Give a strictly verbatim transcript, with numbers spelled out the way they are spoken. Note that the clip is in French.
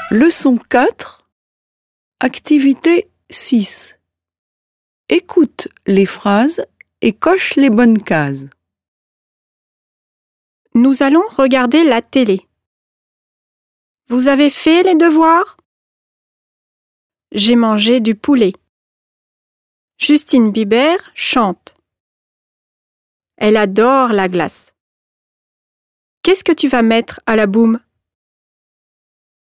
Leçon quatre, activité six. Écoute les phrases et coche les bonnes cases. Nous allons regarder la télé. Vous avez fait les devoirs? J'ai mangé du poulet. Justine Bieber chante. Elle adore la glace. Qu'est-ce que tu vas mettre à la boum?